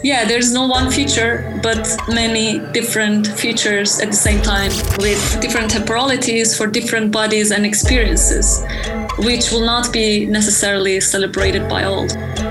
Yeah, there's no one future, but many different futures at the same time with different temporalities for different bodies and experiences, which will not be necessarily celebrated by all.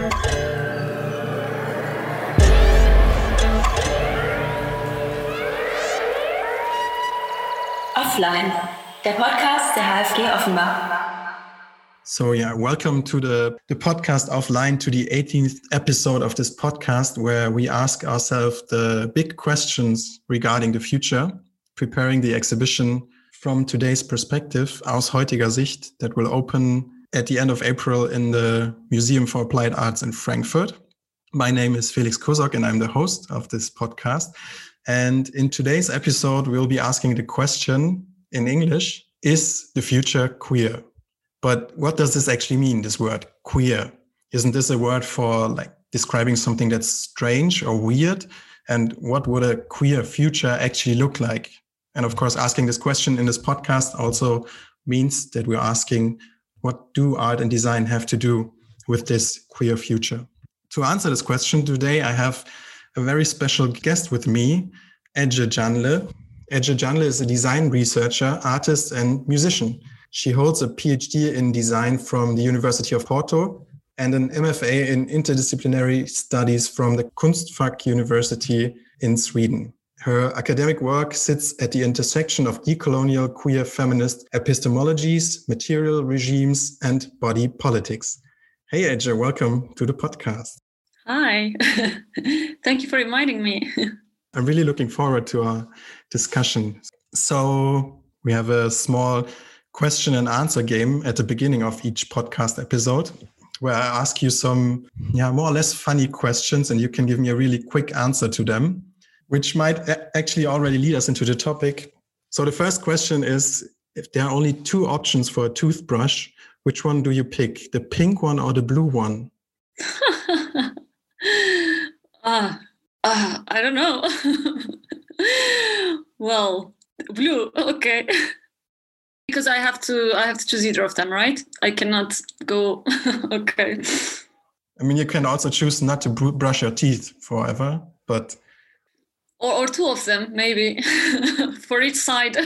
Offline, der Podcast der HFG Offenbach. So welcome to the podcast Offline, to the 18th episode of this podcast, where we ask ourselves the big questions regarding the future, preparing the exhibition from today's perspective, aus heutiger Sicht, that will open at the end of April in the Museum for Applied Arts in Frankfurt. My name is Felix Kozok and I'm the host of this podcast. And in today's episode, we'll be asking the question in English, is the future queer? But what does this actually mean, this word queer? Isn't this a word for describing something that's strange or weird? And what would a queer future actually look like? And of course, asking this question in this podcast also means that we're asking, what do art and design have to do with this queer future? To answer this question today, I have a very special guest with me, Ece Canlı. Ece Canlı is a design researcher, artist, and musician. She holds a PhD in design from the University of Porto and an MFA in interdisciplinary studies from the Kunstfack University in Sweden. Her academic work sits at the intersection of decolonial queer feminist epistemologies, material regimes, and body politics. Hey, Ece, welcome to the podcast. Hi, thank you for inviting me. I'm really looking forward to our discussion. So we have a small question and answer game at the beginning of each podcast episode, where I ask you some more or less funny questions and you can give me a really quick answer to them, which might actually already lead us into the topic. So the first question is, if there are only two options for a toothbrush, which one do you pick, the pink one or the blue one? I don't know. Well, blue, okay. Because I have to choose either of them, right? I cannot go. Okay. I mean, you can also choose not to brush your teeth forever, but or two of them, maybe, for each side.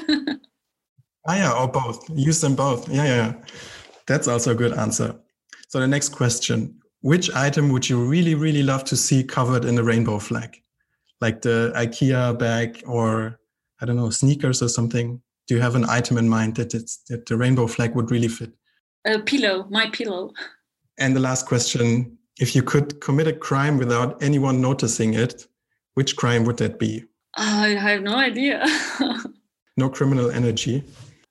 Or both. Use them both. Yeah. That's also a good answer. So the next question: which item would you really, really love to see covered in the rainbow flag, like the IKEA bag, or I don't know, sneakers or something? Do you have an item in mind that the rainbow flag would really fit? A pillow, my pillow. And the last question, if you could commit a crime without anyone noticing it, which crime would that be? I have no idea. No criminal energy?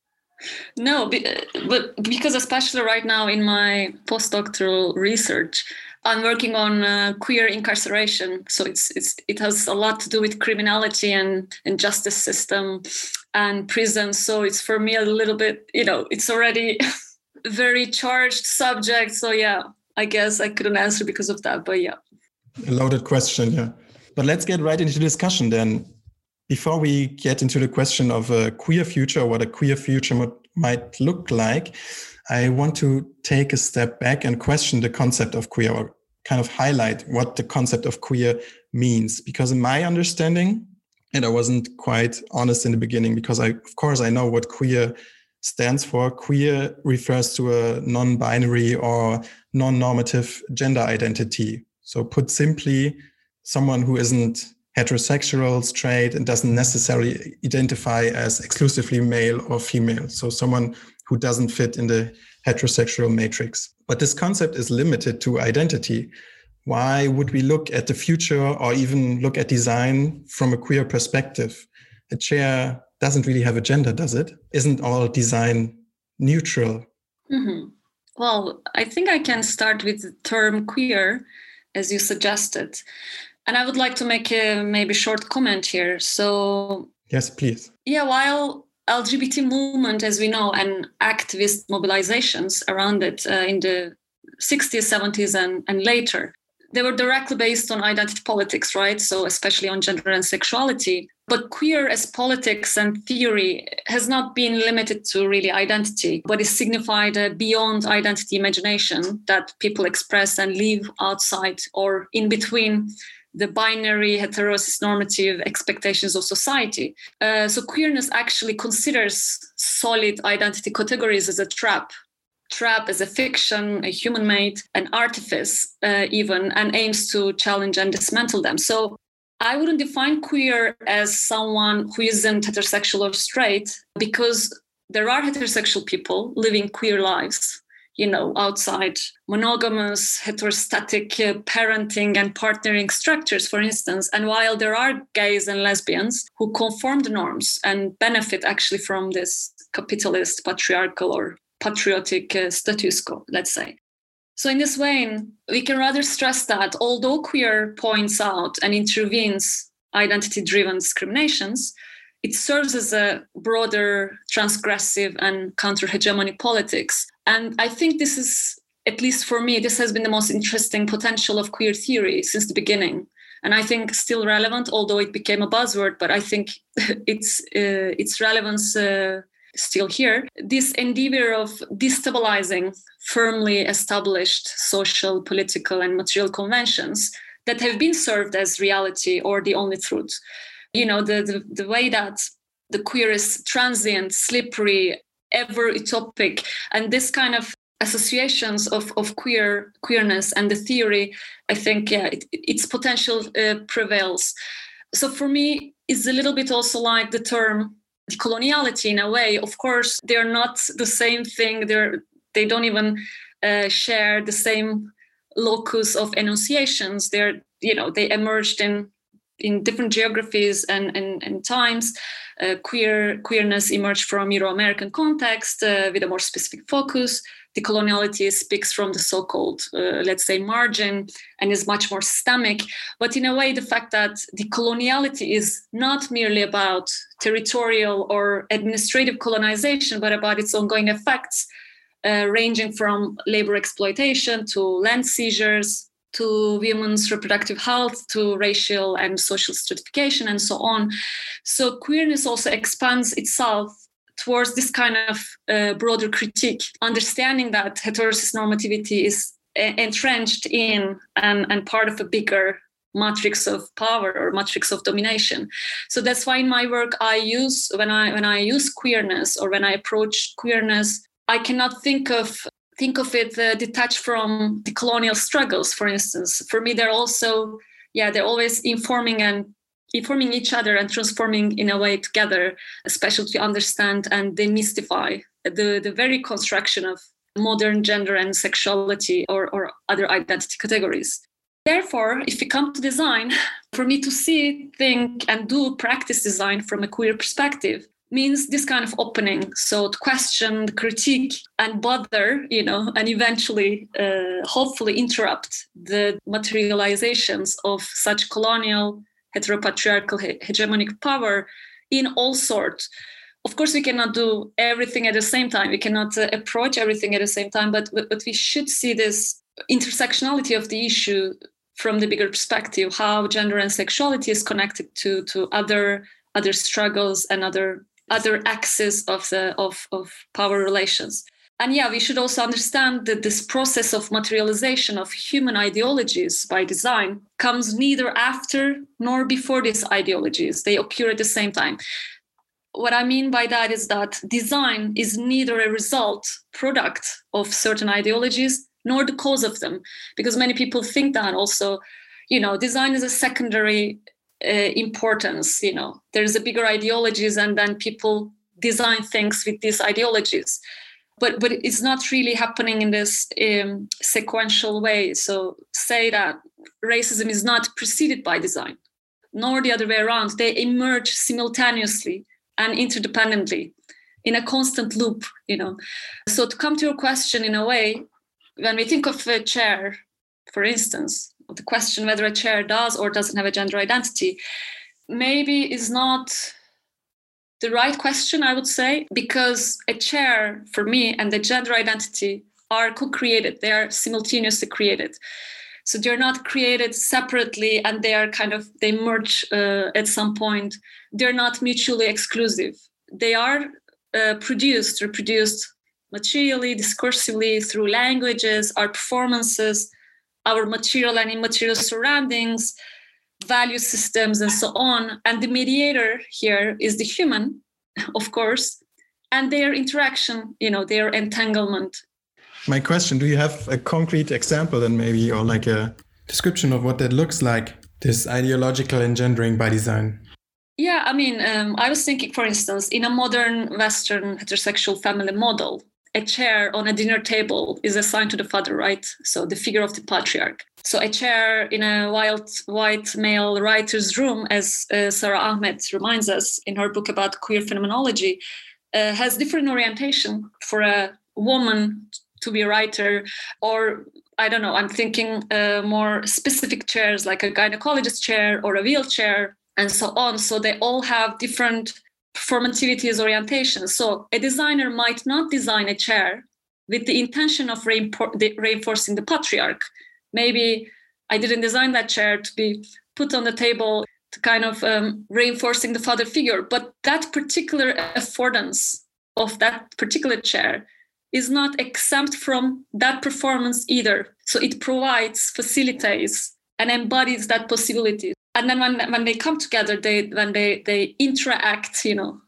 No, but because especially right now in my postdoctoral research, I'm working on queer incarceration. So it has a lot to do with criminality and justice system and prison. So it's for me a little bit, it's already a very charged subject. So I guess I couldn't answer because of that, but yeah. A loaded question, yeah. But let's get right into the discussion then. Before we get into the question of a queer future, what a queer future might look like, I want to take a step back and question the concept of queer, or kind of highlight what the concept of queer means. Because in my understanding, and I wasn't quite honest in the beginning, because I know what queer stands for. Queer refers to a non-binary or non-normative gender identity. So put simply, someone who isn't heterosexual, straight, and doesn't necessarily identify as exclusively male or female. So someone who doesn't fit in the heterosexual matrix. But this concept is limited to identity. Why would we look at the future or even look at design from a queer perspective? A chair doesn't really have a gender, does it? Isn't all design neutral? Mm-hmm. Well, I think I can start with the term queer, as you suggested. And I would like to make a maybe short comment here. So yes, please. Yeah, while LGBT movement, as we know, and activist mobilizations around it in the 60s, 70s, and later, they were directly based on identity politics, right? So especially on gender and sexuality. But queer as politics and theory has not been limited to really identity, but is signified beyond identity imagination that people express and live outside or in between the binary heterosis normative expectations of society. So queerness actually considers solid identity categories as a trap as a fiction, a human-made, an artifice even, and aims to challenge and dismantle them. So I wouldn't define queer as someone who isn't heterosexual or straight, because there are heterosexual people living queer lives, outside monogamous, heterostatic parenting and partnering structures, for instance. And while there are gays and lesbians who conform the norms and benefit actually from this capitalist, patriarchal, or patriotic status quo, let's say. So in this vein, we can rather stress that although queer points out and intervenes identity-driven discriminations, it serves as a broader transgressive and counter-hegemonic politics. And I think this is, at least for me, this has been the most interesting potential of queer theory since the beginning. And I think still relevant, although it became a buzzword, but I think its relevance still here. This endeavor of destabilizing firmly established social, political, and material conventions that have been served as reality or the only truth. The way that the queer is transient, slippery, ever utopic, and this kind of associations of queerness and the theory, I think, its potential prevails. So for me, it's a little bit also like the term decoloniality in a way. Of course, they're not the same thing. They don't even share the same locus of enunciations. They emerged in different geographies and times. Queerness emerged from Euro-American context with a more specific focus. Decoloniality speaks from the so-called, let's say, margin, and is much more systemic. But in a way, the fact that decoloniality is not merely about territorial or administrative colonization, but about its ongoing effects, ranging from labor exploitation to land seizures, to women's reproductive health, to racial and social stratification, and so on. So queerness also expands itself towards this kind of broader critique, understanding that heterosis normativity is entrenched in and part of a bigger matrix of power or matrix of domination. So that's why in my work when I use queerness, or when I approach queerness, I cannot think of it detached from the colonial struggles, for instance. For me, they're always informing each other and transforming in a way together, especially to understand and demystify the very construction of modern gender and sexuality or other identity categories. Therefore, if we come to design, for me to see, think, and do practice design from a queer perspective means this kind of opening. So to question, critique, and bother, and eventually, hopefully interrupt the materializations of such colonial, heteropatriarchal, hegemonic power in all sorts. Of course, we cannot do everything at the same time. We cannot approach everything at the same time, but we should see this intersectionality of the issue from the bigger perspective, how gender and sexuality is connected to other struggles and other axes of power relations. And we should also understand that this process of materialization of human ideologies by design comes neither after nor before these ideologies. They occur at the same time. What I mean by that is that design is neither a product of certain ideologies, nor the cause of them. Because many people think that also, design is a secondary importance. There's a bigger ideologies, and then people design things with these ideologies. But it's not really happening in this sequential way. So say that racism is not preceded by design, nor the other way around. They emerge simultaneously and interdependently in a constant loop, So to come to your question, in a way, when we think of a chair, for instance, the question whether a chair does or doesn't have a gender identity, maybe is not the right question, I would say, because a chair, for me, and the gender identity are co-created. They are simultaneously created. So they're not created separately, and they merge at some point. They're not mutually exclusive. They are reproduced materially, discursively, through languages, our performances, our material and immaterial surroundings, value systems and so on. And the mediator here is the human, of course, and their interaction, their entanglement. My question, do you have a concrete example then maybe, or like a description of what that looks like, this ideological engendering by design? Yeah, I was thinking, for instance, in a modern Western heterosexual family model, a chair on a dinner table is assigned to the father, right? So the figure of the patriarch. So a chair in a white male writer's room, as Sarah Ahmed reminds us in her book about queer phenomenology, has different orientation for a woman to be a writer, or I don't know, I'm thinking more specific chairs like a gynecologist chair or a wheelchair and so on. So they all have different performativities, orientations. So a designer might not design a chair with the intention of reinforcing the patriarch. Maybe I didn't design that chair to be put on the table to kind of reinforcing the father figure, but that particular affordance of that particular chair is not exempt from that performance either. So it provides, facilitates, and embodies that possibility. And then when they come together, when they interact,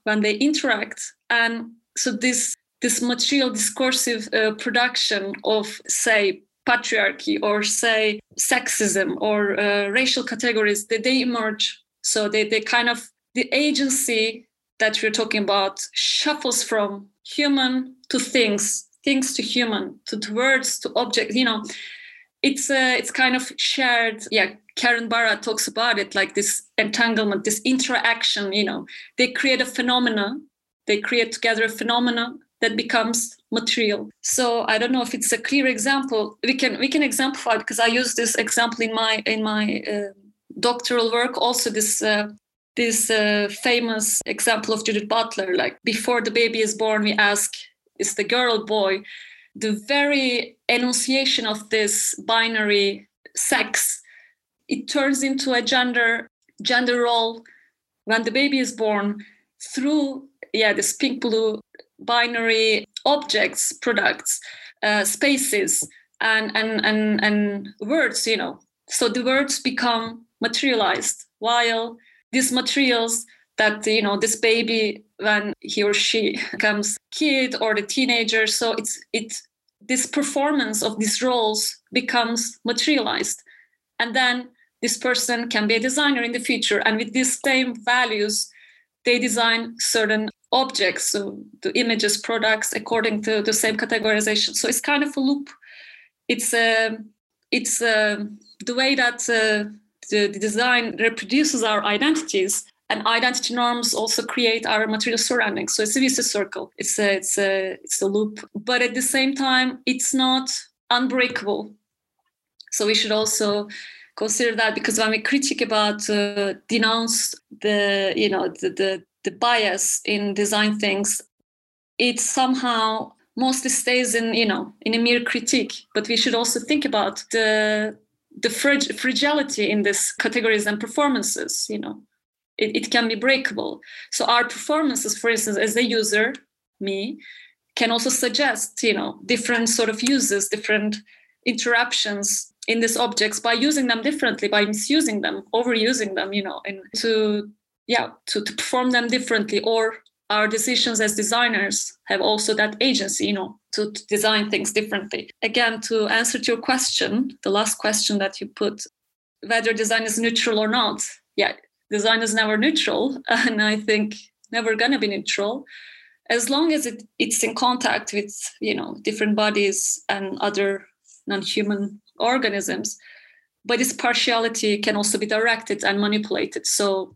and so this material discursive production of, say, patriarchy or say sexism or racial categories, they emerge. So they kind of, the agency that we're talking about shuffles from human to things to human, to words, to objects. It's kind of shared. Yeah, Karen Barra talks about it like this entanglement, this interaction. They create a phenomena. They create together a phenomena that becomes material. So I don't know if it's a clear example. We can exemplify, because I use this example in my doctoral work. Also, this famous example of Judith Butler, like before the baby is born, we ask, is the girl, boy? The very enunciation of this binary sex, it turns into a gender role when the baby is born through this pink blue binary objects, products, spaces, and words. So the words become materialized, while these materials that this baby, when he or she becomes kid or the teenager, so it's this performance of these roles becomes materialized, and then this person can be a designer in the future, and with these same values they design certain objects, so the images, products, according to the same categorization. So it's kind of a loop. It's the way that the design reproduces our identities, and identity norms also create our material surroundings. So it's a vicious circle. It's a loop, but at the same time, it's not unbreakable. So we should also consider that, because when we critique about denounce the bias in design things, it somehow mostly stays in a mere critique. But we should also think about the fragility in these categories and performances. It can be breakable. So our performances, for instance, as a user, me, can also suggest different sort of uses, different interruptions in these objects by using them differently, by misusing them, overusing them, and to perform them differently. Or our decisions as designers have also that agency, to design things differently. Again, to answer to your question, the last question that you put, whether design is neutral or not. Yeah, design is never neutral, and I think never gonna be neutral, as long as it's in contact with, different bodies and other non-human organisms. But its partiality can also be directed and manipulated. So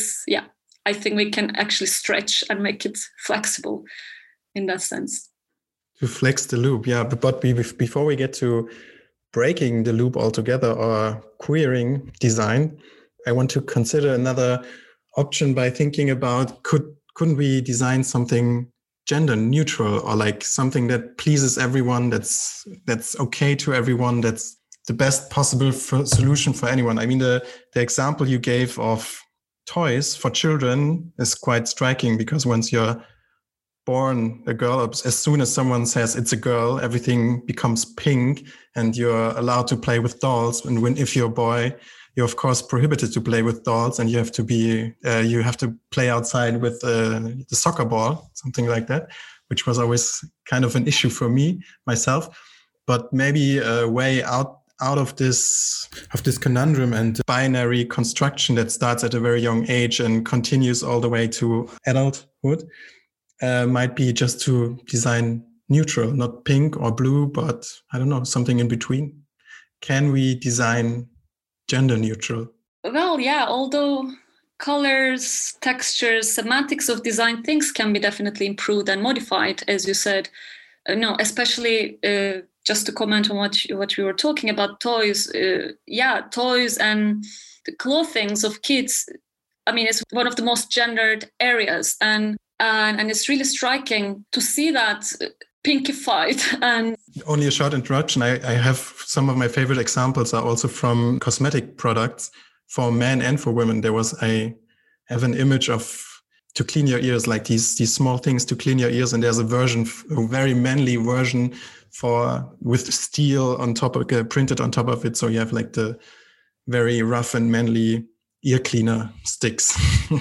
I think we can actually stretch and make it flexible in that sense. To flex the loop, yeah. But before we get to breaking the loop altogether or queering design, I want to consider another option by thinking about couldn't we design something gender neutral, or like something that pleases everyone, that's okay to everyone, that's the best possible solution for anyone. I mean, the example you gave of toys for children is quite striking, because once you're born a girl, as soon as someone says it's a girl, everything becomes pink and you're allowed to play with dolls. And if you're a boy, you're of course prohibited to play with dolls, and you have to play outside with the soccer ball, something like that, which was always kind of an issue for myself. But maybe a way out of this conundrum and binary construction that starts at a very young age and continues all the way to adulthood might be just to design neutral, not pink or blue, but I don't know, something in between. Can we design gender neutral? Well, yeah, although colors, textures, semantics of design things can be definitely improved and modified, as you said. Especially just to comment on what we were talking about, toys. Toys and the clothings of kids. I mean, it's one of the most gendered areas, and it's really striking to see that pinkified. And only a short introduction. I have some of my favorite examples are also from cosmetic products for men and for women. I have an image of to clean your ears, like these small things to clean your ears, and there's a very manly version with steel on top of printed on top of it. So you have like the very rough and manly ear cleaner sticks.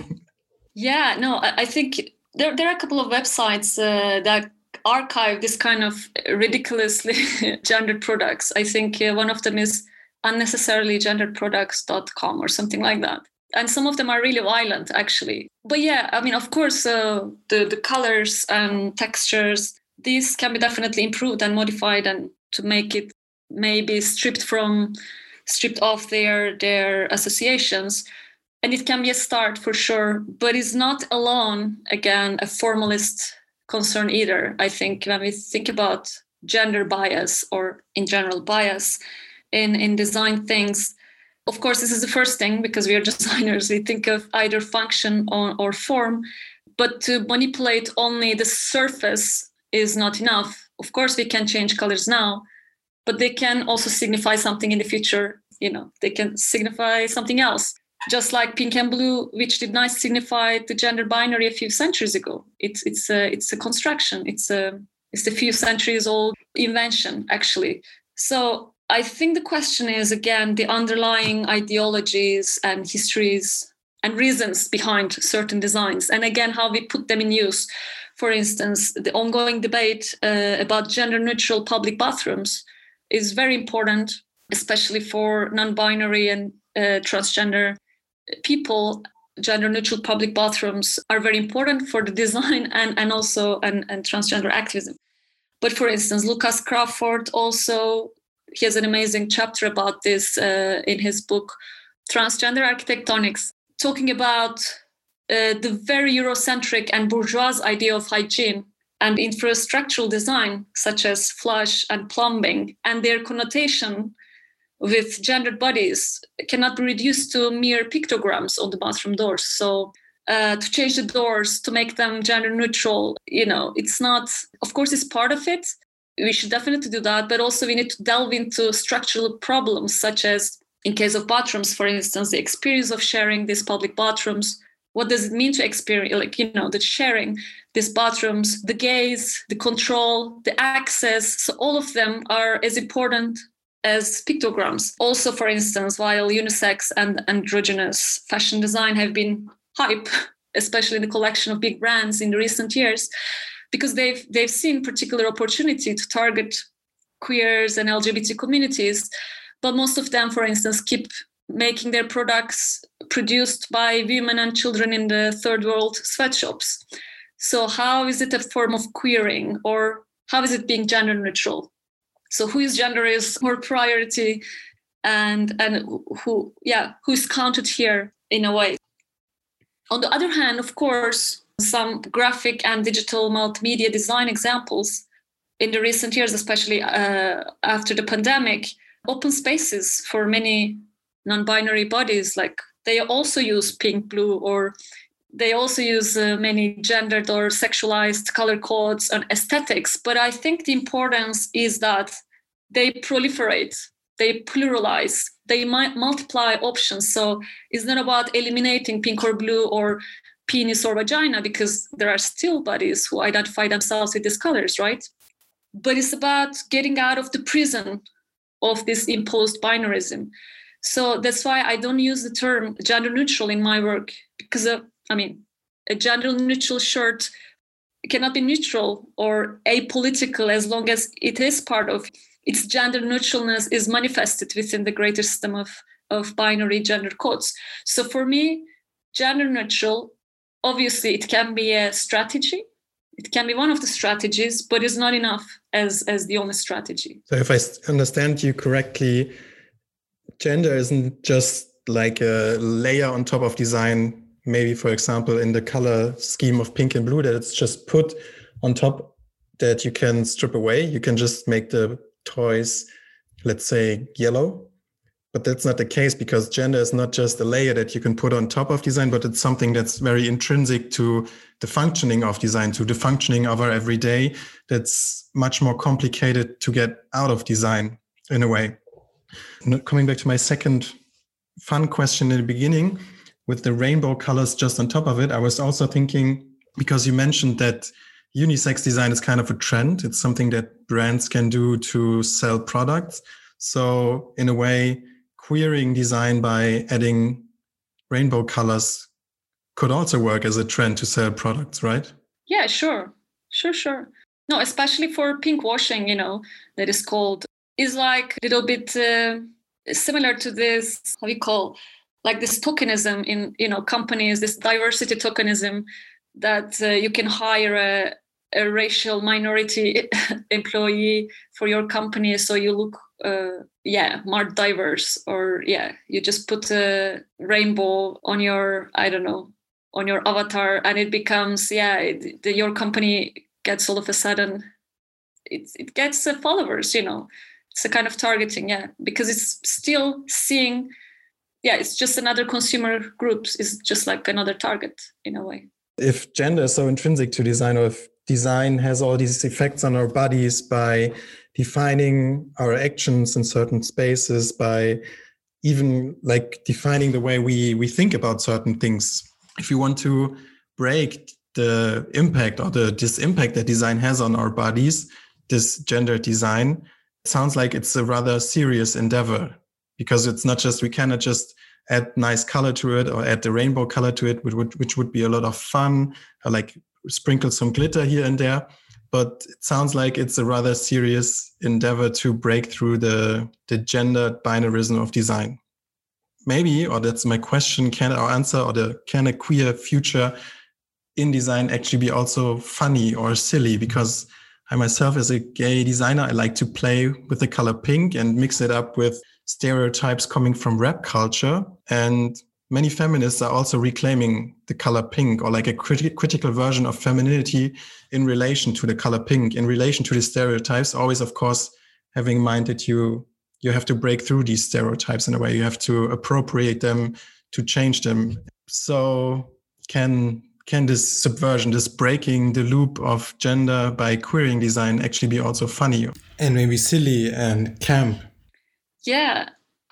I think there are a couple of websites that archive this kind of ridiculously gendered products. I think one of them is unnecessarilygenderedproducts.com or something like that. And some of them are really violent, actually. But yeah, I mean, of course, the colors and textures, these can be definitely improved and modified, and to make it maybe stripped off their associations. And it can be a start for sure, but it's not alone, again, a formalist concern either. I think when we think about gender bias or in general bias in design things, of course, this is the first thing, because we are designers. We think of either function or form, but to manipulate only the surface is not enough. Of course, we can change colors now, but they can also signify something in the future. They can signify something else. Just like pink and blue, which did not signify the gender binary a few centuries ago. It's a construction. It's a few centuries old invention, actually. So I think the question is, again, the underlying ideologies and histories and reasons behind certain designs, and again, how we put them in use. For instance, the ongoing debate about gender-neutral public bathrooms is very important, especially for non-binary and transgender people. Gender-neutral public bathrooms are very important for the design and also and transgender activism. But for instance, Lucas Crawford also, he has an amazing chapter about this in his book, Transgender Architectonics, talking about the very Eurocentric and bourgeois idea of hygiene and infrastructural design, such as flush and plumbing, and their connotation with gendered bodies cannot be reduced to mere pictograms on the bathroom doors. So to change the doors, to make them gender neutral, it's not, of course, it's part of it. We should definitely do that, but also we need to delve into structural problems, such as in case of bathrooms, for instance, the experience of sharing these public bathrooms. What does it mean to experience, the sharing these bathrooms, the gaze, the control, the access? So all of them are as important as pictograms. Also, for instance, while unisex and androgynous fashion design have been hype, especially in the collection of big brands in the recent years, because they've seen particular opportunity to target queers and LGBT communities, but most of them, for instance, keep making their products produced by women and children in the third world sweatshops. So how is it a form of queering, or how is it being gender neutral? So whose gender is more priority, and who's counted here in a way? On the other hand, of course, some graphic and digital multimedia design examples in the recent years, especially after the pandemic, open spaces for many non-binary bodies, like they also use pink, blue, or they also use many gendered or sexualized color codes and aesthetics. But I think the importance is that they proliferate, they pluralize, they might multiply options. So it's not about eliminating pink or blue or penis or vagina, because there are still bodies who identify themselves with these colors, right? But it's about getting out of the prison of this imposed binarism. So that's why I don't use the term gender neutral in my work, because a gender neutral shirt cannot be neutral or apolitical as long as it is part of its gender neutralness is manifested within the greater system of binary gender codes. So for me, gender neutral, obviously it can be a strategy. It can be one of the strategies, but it's not enough as the only strategy. So if I understand you correctly, gender isn't just like a layer on top of design, maybe, for example, in the color scheme of pink and blue, that it's just put on top that you can strip away. You can just make the toys, let's say, yellow. But that's not the case, because gender is not just a layer that you can put on top of design, but it's something that's very intrinsic to the functioning of design, to the functioning of our everyday, that's much more complicated to get out of design in a way. Coming back to my second fun question in the beginning, with the rainbow colors just on top of it, I was also thinking, because you mentioned that unisex design is kind of a trend. It's something that brands can do to sell products. So in a way, queering design by adding rainbow colors could also work as a trend to sell products, right? Yeah, sure. No, especially for pink washing, that is like a little bit similar to this, how you call, like this tokenism in, companies, this diversity tokenism that you can hire a racial minority employee for your company. So you look, more diverse, or you just put a rainbow on your, on your avatar, and it becomes, your company gets all of a sudden, it gets followers, It's a kind of targeting, because it's still seeing, it's just another consumer group. It's just like another target in a way. If gender is so intrinsic to design, or if design has all these effects on our bodies by defining our actions in certain spaces, by even like defining the way we think about certain things. If you want to break the impact or the disimpact that design has on our bodies, this gender design, it sounds like it's a rather serious endeavor, because it's not just, we cannot just add nice color to it or add the rainbow color to it, which would be a lot of fun, or like sprinkle some glitter here and there. But it sounds like it's a rather serious endeavor to break through the gender binarism of design. Maybe, or that's my question, can a queer future in design actually be also funny or silly? Because I myself, as a gay designer, I like to play with the color pink and mix it up with stereotypes coming from rap culture. And many feminists are also reclaiming the color pink, or like a critical version of femininity in relation to the color pink, in relation to the stereotypes, always, of course, having in mind that you have to break through these stereotypes in a way. You have to appropriate them, to change them. So can this subversion, this breaking the loop of gender by queering design actually be also funny and maybe silly and camp? Yeah,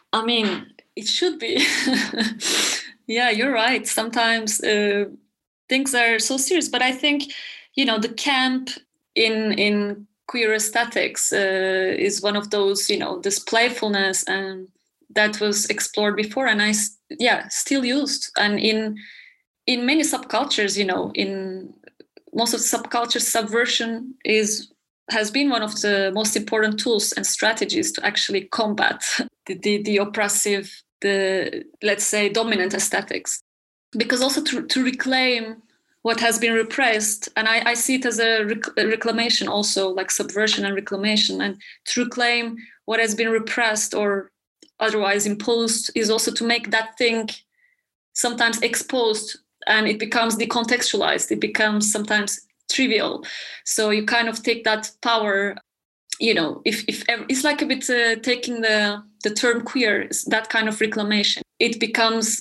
it should be. Yeah, you're right. Sometimes things are so serious, but I think, the camp in queer aesthetics is one of those, this playfulness and that was explored before, and still used. And in many subcultures, in most of the subcultures, subversion has been one of the most important tools and strategies to actually combat the oppressive, let's say, dominant aesthetics. Because also to reclaim what has been repressed, and I see it as a reclamation also, like subversion and reclamation, and to reclaim what has been repressed or otherwise imposed is also to make that thing sometimes exposed, and it becomes decontextualized, it becomes sometimes trivial. So you kind of take that power, if it's like a bit taking the term queer, that kind of reclamation. It becomes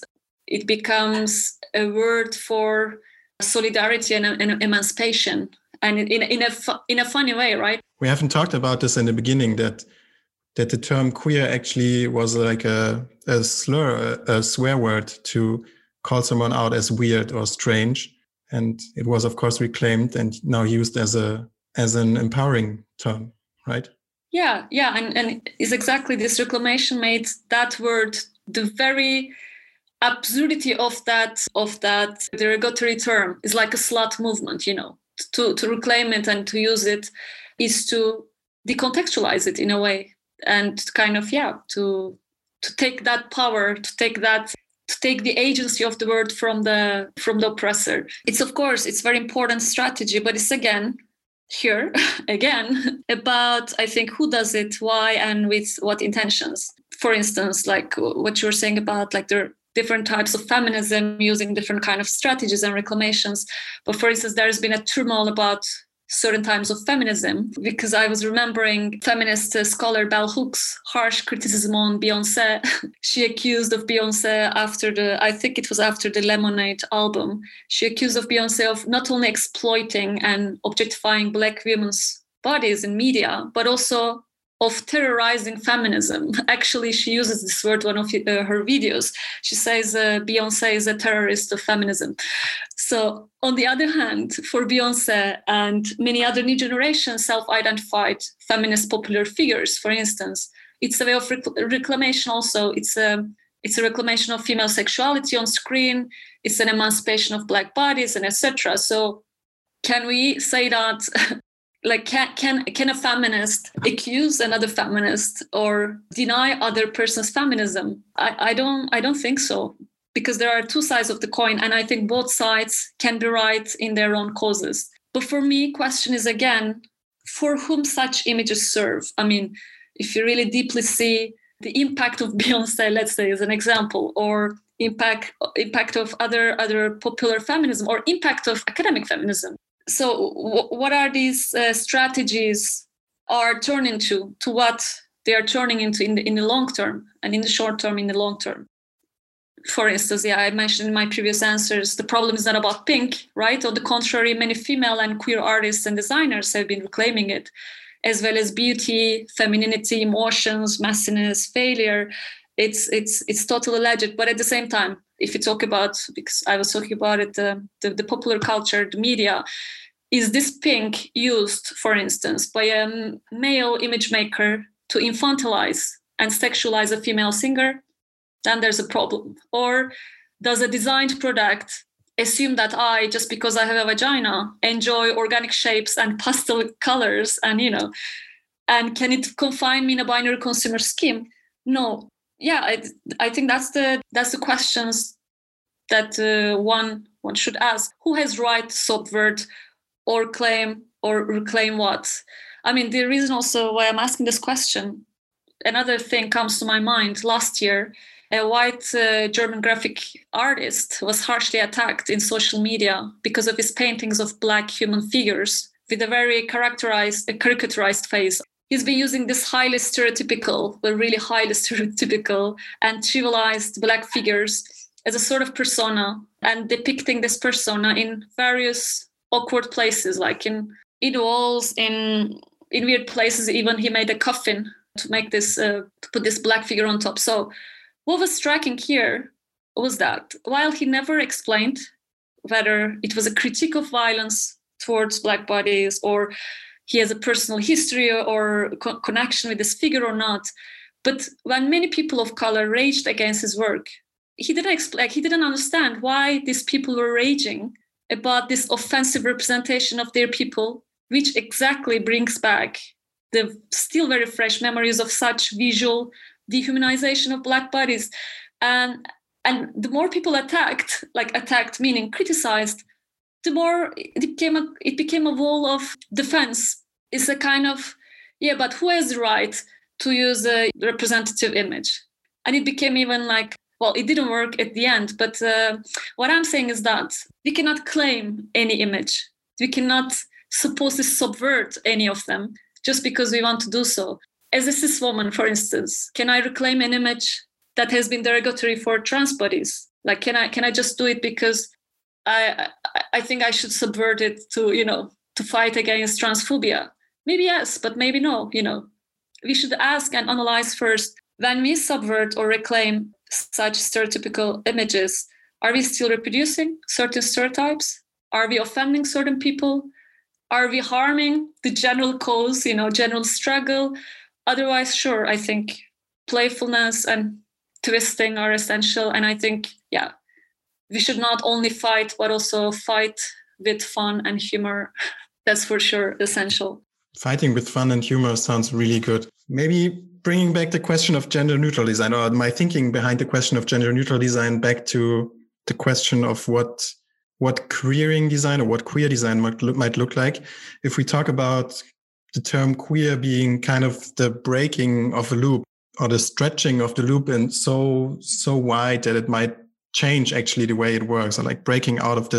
a word for solidarity and emancipation, and in a funny way, right? We haven't talked about this in the beginning, that the term queer actually was like a slur, a swear word to call someone out as weird or strange. And it was, of course, reclaimed and now used as an empowering term, right? Yeah, and it's exactly this reclamation made that word the very absurdity of that derogatory term is like a slut movement, to reclaim it and to use it is to decontextualize it in a way, and kind of to take that power, to take the agency of the word from the oppressor. It's, of course, it's very important strategy, but it's again about, I think, who does it, why, and with what intentions. For instance, like what you were saying about like there are different types of feminism using different kind of strategies and reclamations. But for instance, there's been a turmoil about certain types of feminism, because I was remembering feminist scholar Bell Hooks' harsh criticism on Beyoncé. She accused of Beyoncé after the Lemonade album. She accused of Beyoncé of not only exploiting and objectifying Black women's bodies in media, but also of terrorizing feminism. Actually, she uses this word in one of her videos. She says Beyoncé is a terrorist of feminism. So on the other hand, for Beyoncé and many other new generation self-identified feminist popular figures, for instance, it's a way of reclamation also. It's a reclamation of female sexuality on screen. It's an emancipation of Black bodies and etc. So can we say that like can a feminist accuse another feminist or deny other person's feminism? I don't think so, because there are two sides of the coin, and I think both sides can be right in their own causes. But for me, question is again, for whom such images serve? I mean, if you really deeply see the impact of Beyoncé, let's say, as an example, or impact of other popular feminism, or impact of academic feminism. So what are these strategies are turning to what they are turning into in the long term, and in the short term, in the long term? For instance, I mentioned in my previous answers, the problem is not about pink, right? On the contrary, many female and queer artists and designers have been reclaiming it, as well as beauty, femininity, emotions, messiness, failure. It's totally legit. But at the same time, if you talk about, because I was talking about it, the popular culture, the media, is this pink used, for instance, by a male image maker to infantilize and sexualize a female singer? Then there's a problem. Or does a designed product assume that I, just because I have a vagina, enjoy organic shapes and pastel colors, and and can it confine me in a binary consumer scheme? No. Yeah, I think that's the questions that one should ask. Who has right to subvert or claim or reclaim what? I mean, the reason also why I'm asking this question, another thing comes to my mind. Last year, a white German graphic artist was harshly attacked in social media because of his paintings of Black human figures with a very caricaturized face. He's been using this highly stereotypical and trivialized Black figures as a sort of persona, and depicting this persona in various awkward places, like in walls, in weird places. Even he made a coffin to make this to put this Black figure on top. So what was striking here was that while he never explained whether it was a critique of violence towards Black bodies, or he has a personal history or connection with this figure or not, but when many people of color raged against his work, he didn't understand why these people were raging about this offensive representation of their people, which exactly brings back the still very fresh memories of such visual dehumanization of Black bodies. And the more people attacked meaning criticized, the more it became a wall of defense. It's a kind of, but who has the right to use a representative image? And it became even like, well, it didn't work at the end. But what I'm saying is that we cannot claim any image. We cannot supposedly subvert any of them just because we want to do so. As a cis woman, for instance, can I reclaim an image that has been derogatory for trans bodies? Like, can I just do it because I think I should subvert it to fight against transphobia? Maybe yes, but maybe no. We should ask and analyze first. When we subvert or reclaim such stereotypical images, are we still reproducing certain stereotypes? Are we offending certain people? Are we harming the general cause, general struggle? Otherwise, sure, I think playfulness and twisting are essential. And I think, we should not only fight, but also fight with fun and humor. That's for sure essential. Fighting with fun and humor sounds really good. Maybe bringing back the question of gender neutral design, or my thinking behind the question of gender neutral design, back to the question of what queering design or what queer design might look like. If we talk about the term queer being kind of the breaking of a loop or the stretching of the loop and so wide that it might change actually the way it works, or like breaking out of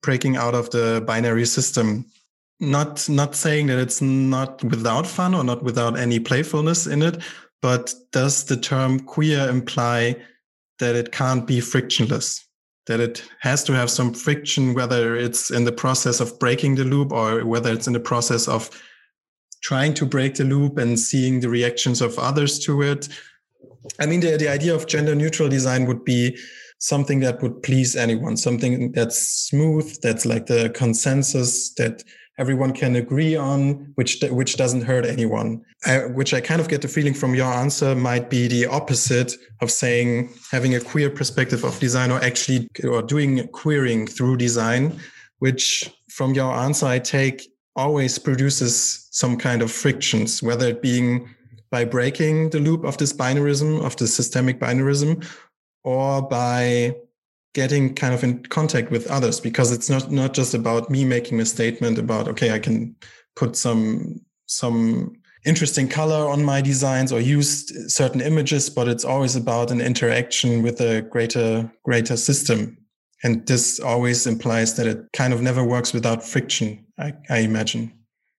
the binary system. Not saying that it's not without fun or not without any playfulness in it, but does the term queer imply that it can't be frictionless, that it has to have some friction, whether it's in the process of breaking the loop or whether it's in the process of trying to break the loop and seeing the reactions of others to it? I mean, the idea of gender neutral design would be something that would please anyone, something that's smooth, that's like the consensus that everyone can agree on, which doesn't hurt anyone. Which I kind of get the feeling from your answer might be the opposite of saying having a queer perspective of design, or doing queering through design, which from your answer I take always produces some kind of frictions, whether it being by breaking the loop of this binarism, of the systemic binarism, or by getting kind of in contact with others, because it's not just about me making a statement about, okay, I can put some interesting color on my designs or use certain images, but it's always about an interaction with a greater system. And this always implies that it kind of never works without friction, I imagine.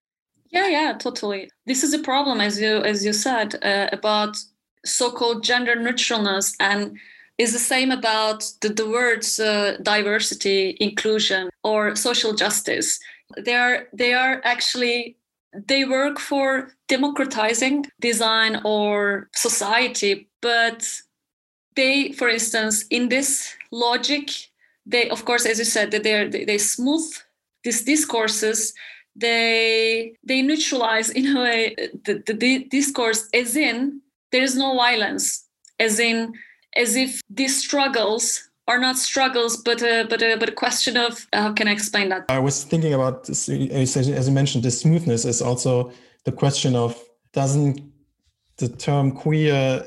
Yeah, totally. This is a problem, as you said, about so-called gender neutralness, and is the same about the words diversity, inclusion, or social justice. They are actually, they work for democratizing design or society, but they, for instance, in this logic, they, of course, as you said, that they smooth these discourses. They neutralize in a way the discourse, as in there is no violence, as if these struggles are not struggles, but a question of how can I explain that? I was thinking about this, as you mentioned, the smoothness is also the question of, doesn't the term queer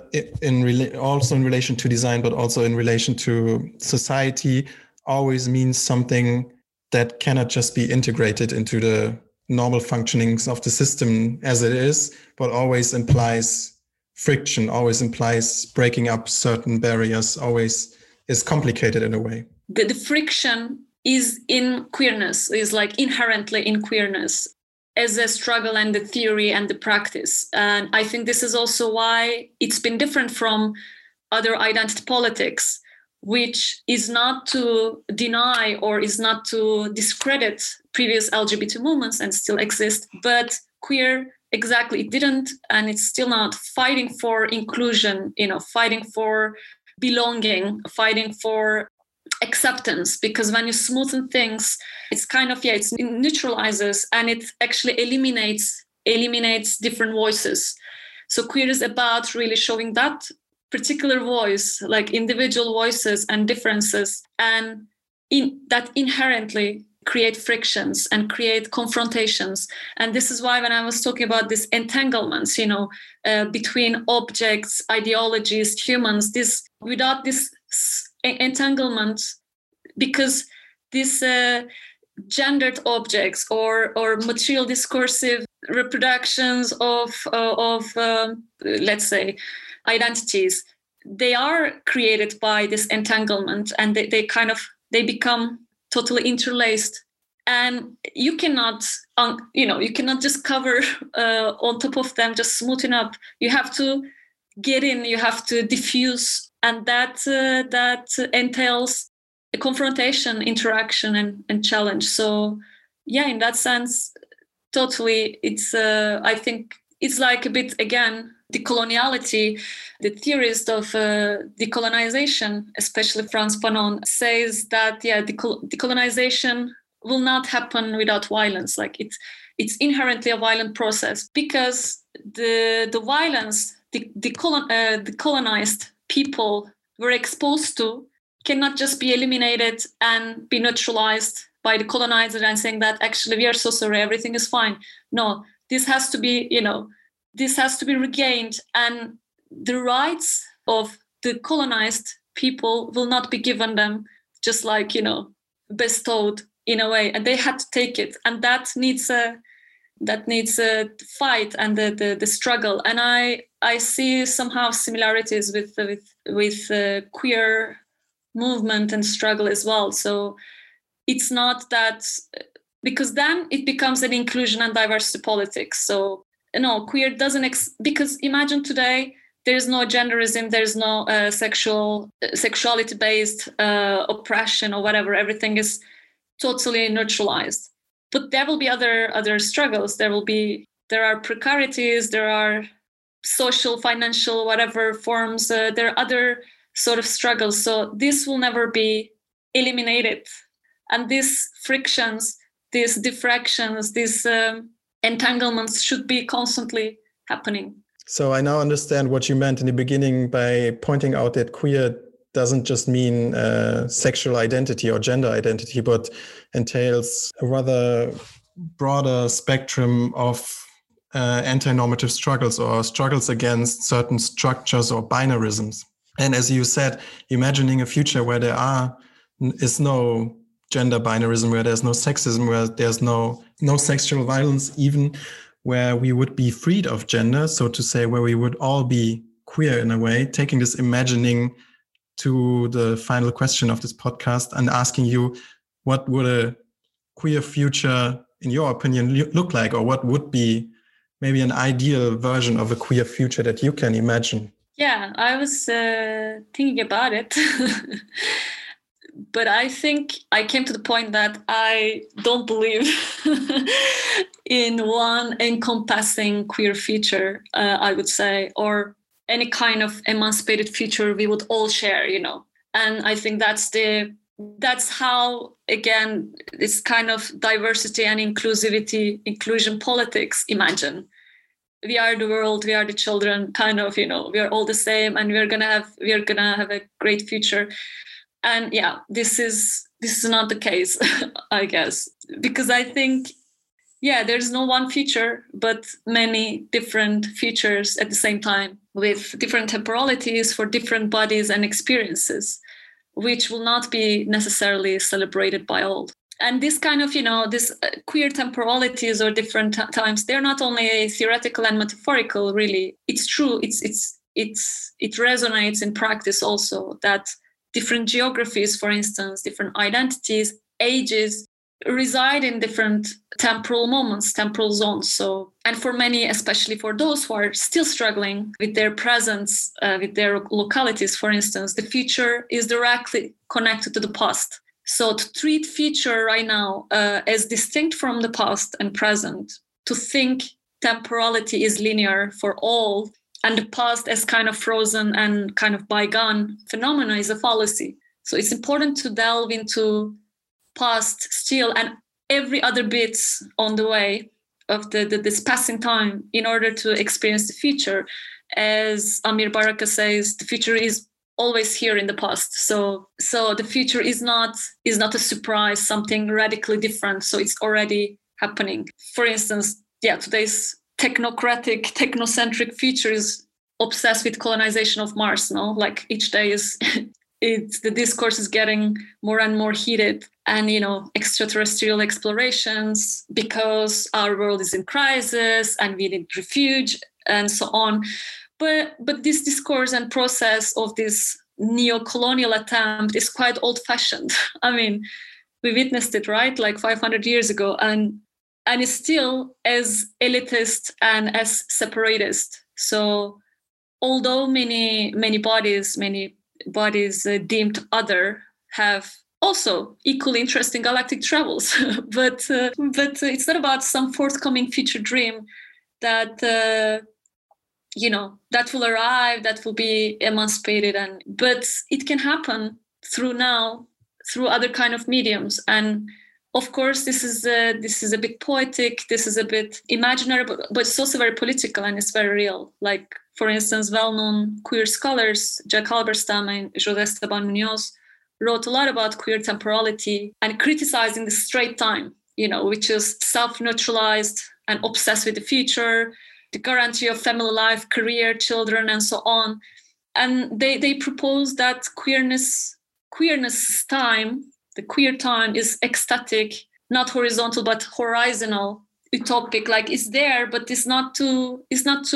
also in relation to design, but also in relation to society, always means something that cannot just be integrated into the normal functionings of the system as it is, but always implies friction, always implies breaking up certain barriers, always is complicated in a way. The friction is in queerness, is like inherently in queerness as a struggle and the theory and the practice. And I think this is also why it's been different from other identity politics, which is not to deny or is not to discredit previous LGBT movements and still exist, but queer, exactly, it didn't, and it's still not fighting for inclusion, fighting for belonging, fighting for acceptance, because when you smoothen things, it's kind of, it neutralizes and it actually eliminates different voices. So queer is about really showing that particular voice, like individual voices and differences, and that inherently create frictions and create confrontations. And this is why when I was talking about these entanglements, between objects, ideologies, humans, without this entanglement, because these gendered objects or material discursive reproductions of let's say, identities, they are created by this entanglement, and they become totally interlaced, and you cannot just cover on top of them, just smoothing up. You have to get in, you have to diffuse, and that entails a confrontation, interaction, and challenge. So in that sense, totally, it's I think it's like a bit, again, decoloniality. The theorist of decolonization, especially Frantz Fanon, says that decolonization will not happen without violence. Like it's inherently a violent process, because the violence, the colonized people were exposed to cannot just be eliminated and be neutralized by the colonizer and saying that actually we are so sorry, everything is fine. No, this has to be, this has to be regained, and the rights of the colonized people will not be given them just like, bestowed in a way, and they had to take it, and that needs a fight and the struggle. And I see somehow similarities with queer movement and struggle as well. So it's not that, because then it becomes an inclusion and diversity politics. So queer doesn't because imagine today there's no genderism, there's no sexuality based oppression or whatever. Everything is totally neutralized. But there will be other struggles. There are precarities, there are social, financial, whatever forms. There are other sort of struggles. So this will never be eliminated. And these frictions, these diffractions, these entanglements should be constantly happening. So I now understand what you meant in the beginning by pointing out that queer doesn't just mean sexual identity or gender identity, but entails a rather broader spectrum of anti-normative struggles or struggles against certain structures or binarisms. And as you said, imagining a future where there is no gender binarism, where there's no sexism, where there's no sexual violence, even where we would be freed of gender, so to say, where we would all be queer in a way, taking this imagining to the final question of this podcast and asking you, what would a queer future, in your opinion, look like, or what would be maybe an ideal version of a queer future that you can imagine? Yeah, I was thinking about it. But I think I came to the point that I don't believe in one encompassing queer future, I would say, or any kind of emancipated future we would all share, And I think that's how, again, this kind of diversity and inclusion politics imagine. We are the world, we are the children, kind of, we are all the same, and we're gonna have a great future. And yeah, this is not the case, I guess, because I think, there's no one future, but many different futures at the same time with different temporalities for different bodies and experiences, which will not be necessarily celebrated by all. And this kind of, this queer temporalities or different times, they're not only theoretical and metaphorical, really. It's true. It resonates in practice also, that different geographies, for instance, different identities, ages, reside in different temporal moments, temporal zones. So, and for many, especially for those who are still struggling with their presence, with their localities, for instance, the future is directly connected to the past. So to treat future right now as distinct from the past and present, to think temporality is linear for all, and the past as kind of frozen and kind of bygone phenomena is a fallacy. So it's important to delve into past still and every other bits on the way of this passing time in order to experience the future. As Amir Baraka says, the future is always here in the past. So the future is not a surprise, something radically different. So it's already happening. For instance, today's technocratic, technocentric future is obsessed with colonization of Mars. Like each day is the discourse is getting more and more heated, and extraterrestrial explorations because our world is in crisis and we need refuge and so on. But this discourse and process of this neo-colonial attempt is quite old-fashioned. I mean, we witnessed it, right? Like 500 years ago, and it's still as elitist and as separatist. So although many bodies deemed other have also equally interesting galactic travels, but it's not about some forthcoming future dream that that will arrive, that will be emancipated, but it can happen through other kind of mediums. And of course, this is a bit poetic, this is a bit imaginary, but it's also very political and it's very real. Like, for instance, well-known queer scholars, Jack Halberstam and José Esteban Munoz, wrote a lot about queer temporality and criticizing the straight time, which is self-neutralized and obsessed with the future, the guarantee of family life, career, children, and so on. And they propose that queerness time, the queer time, is ecstatic, not horizontal, but horizontal, utopic. Like, it's there, but it's not to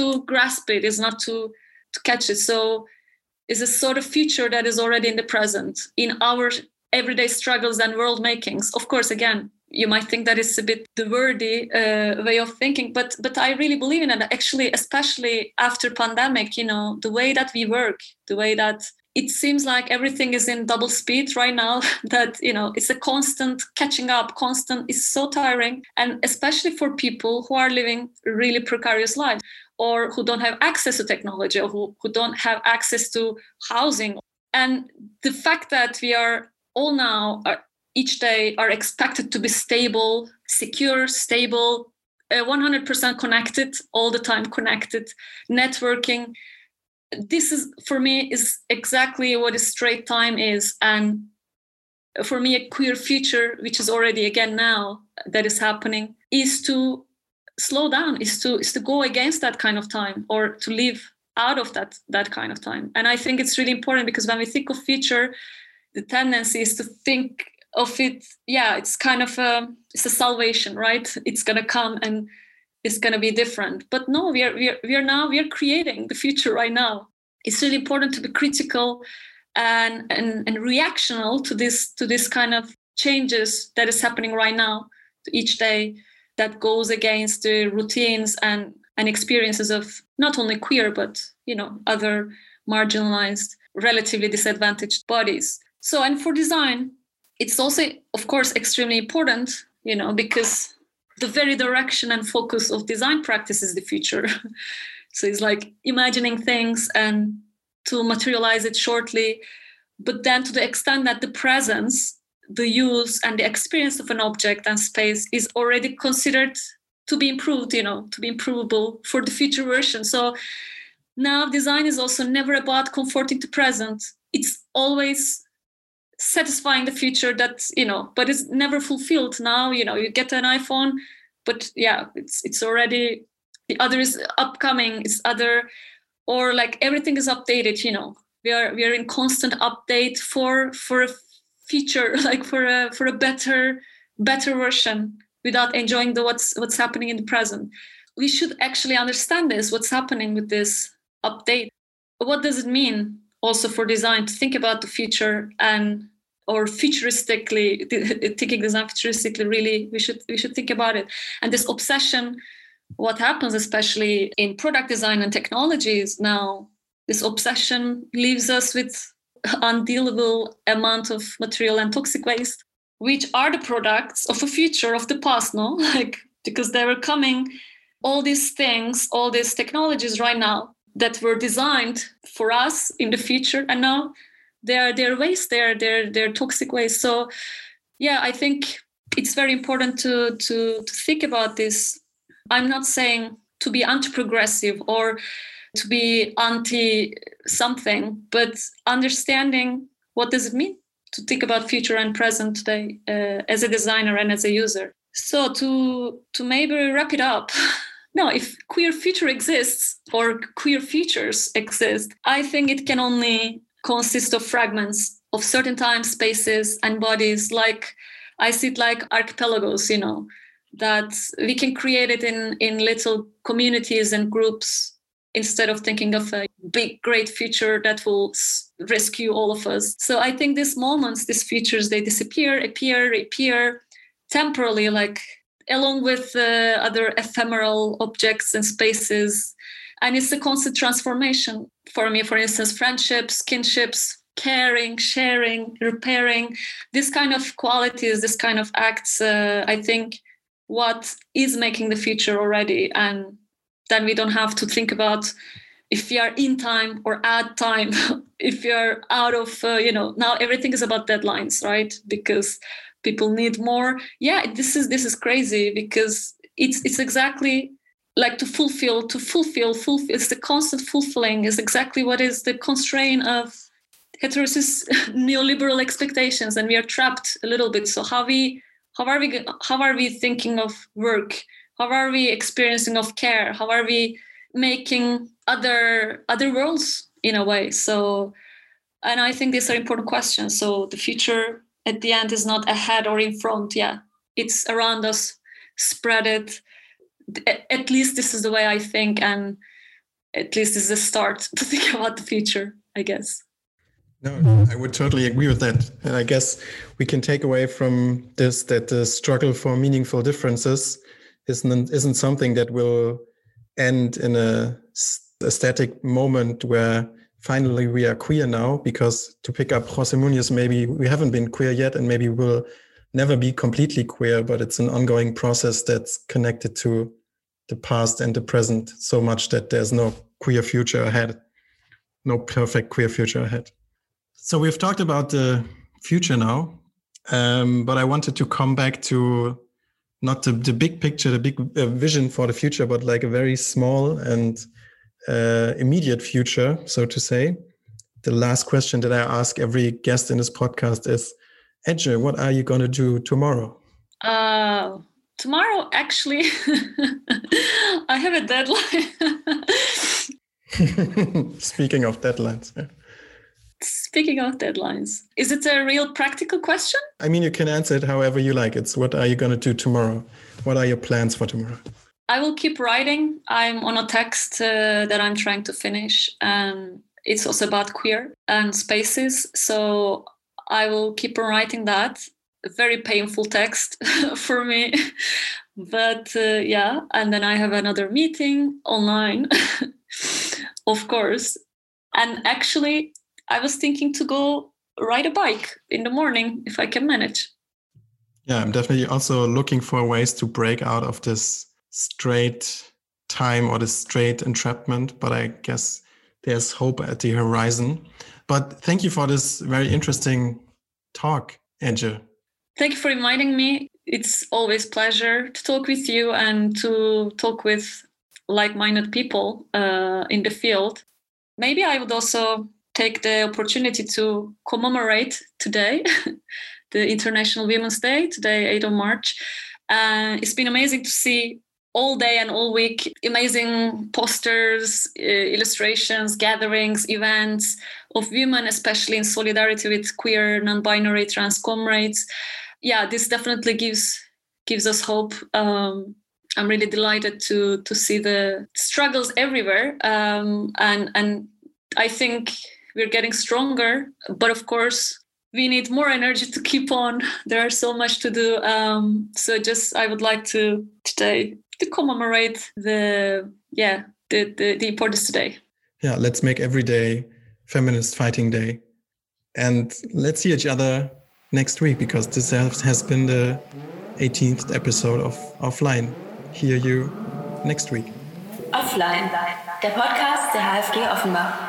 grasp it, it's not to catch it. So it's a sort of future that is already in the present, in our everyday struggles and world makings. Of course, again, you might think that it's a bit the wordy way of thinking, but I really believe in it. Actually, especially after pandemic, the way that we work, the way that it seems like everything is in double speed right now, that, it's a constant catching up, it's so tiring. And especially for people who are living really precarious lives, or who don't have access to technology, or who don't have access to housing. And the fact that we are all now, each day, are expected to be stable, secure, stable, 100% connected, all the time connected, networking. This is, for me, is exactly what a straight time is. And for me, a queer future, which is already, again, now that is happening, is to slow down, is to go against that kind of time, or to live out of that kind of time. And I think it's really important, because when we think of future, the tendency is to think of it, it's kind of it's a salvation, right? It's gonna come and it's gonna be different. But no, we are creating the future right now. It's really important to be critical and reactional to this kind of changes that is happening right now, to each day, that goes against the routines and experiences of not only queer, but other marginalized, relatively disadvantaged bodies. So, and for design, it's also, of course, extremely important, because the very direction and focus of design practice is the future. So it's like imagining things and to materialize it shortly, but then to the extent that the presence, the use and the experience of an object and space is already considered to be improved, to be improvable for the future version. So now design is also never about comforting the present. It's always satisfying the future that, but it's never fulfilled. Now, you get an iPhone, but it's already, the other is upcoming, it's other, or like everything is updated, we are in constant update for a future, like for a better version, without enjoying what's happening in the present. We should actually understand this, what's happening with this update. What does it mean also for design to think about the future or futuristically, thinking design futuristically? Really, we should think about it. And this obsession, what happens especially in product design and technologies now, this obsession leaves us with undealable amount of material and toxic waste, which are the products of a future of the past, no? Like, because they were coming, all these things, all these technologies right now that were designed for us in the future, and now they're waste, they're toxic waste. So I think it's very important to think about this. I'm not saying to be anti-progressive or to be anti-something, but understanding what does it mean to think about future and present today as a designer and as a user. So to maybe wrap it up, no, if queer future exists or queer futures exist, I think it can only consist of fragments of certain time, spaces, and bodies. Like, I see it like archipelagos, that we can create it in little communities and groups, instead of thinking of a big, great future that will rescue all of us. So I think these moments, these futures, they disappear, appear temporarily, like along with other ephemeral objects and spaces. And it's a constant transformation. For me, for instance, friendships, kinships, caring, sharing, repairing, this kind of qualities, this kind of acts, I think what is making the future already. And then we don't have to think about if we are in time or at time, if we are out of, now everything is about deadlines, right? Because people need more. Yeah, this is crazy, because it's exactly like to fulfill. It's the constant fulfilling is exactly what is the constraint of heterosis neoliberal expectations, and we are trapped a little bit. So how are we thinking of work? How are we experiencing of care? How are we making other worlds in a way? So, and I think these are important questions. So the future at the end is not ahead or in front. Yeah, it's around us, spread it. At least this is the way I think, and at least this is a start to think about the future, I guess. No, I would totally agree with that. And I guess we can take away from this that the struggle for meaningful differences isn't something that will end in a static moment where finally we are queer now, because to pick up José Muñoz, maybe we haven't been queer yet, and maybe we'll never be completely queer, but it's an ongoing process that's connected to the past and the present so much that there's no queer future ahead, no perfect queer future ahead. So we've talked about the future now, but I wanted to come back to not the big picture, the big vision for the future, but like a very small and immediate future, so to say. The last question that I ask every guest in this podcast is, Ece, what are you going to do tomorrow? Tomorrow, actually, I have a deadline. Speaking of deadlines. Yeah. Speaking of deadlines, is it a real practical question? I mean, you can answer it however you like. It's what are you going to do tomorrow? What are your plans for tomorrow? I will keep writing. I'm on a text that I'm trying to finish, and it's also about queer and spaces. So I will keep on writing that. A very painful text for me. But yeah, and then I have another meeting online, of course. And actually, I was thinking to go ride a bike in the morning if I can manage. Yeah, I'm definitely also looking for ways to break out of this straight time or this straight entrapment, but I guess there's hope at the horizon. But thank you for this very interesting talk, Ece. Thank you for reminding me. It's always a pleasure to talk with you and to talk with like-minded people in the field. Maybe I would also take the opportunity to commemorate today, the International Women's Day, today, 8th of March. It's been amazing to see all day and all week, amazing posters, illustrations, gatherings, events of women, especially in solidarity with queer, non-binary, trans comrades. Yeah, this definitely gives us hope. I'm really delighted to see the struggles everywhere. And I think we're getting stronger, but of course, we need more energy to keep on. There is so much to do. So just, I would like to today to commemorate the importance today. Yeah, let's make every day Feminist Fighting Day. And let's see each other next week, because this has been the 18th episode of Offline. Hear you next week. Offline, der Podcast der HFG Offenbach.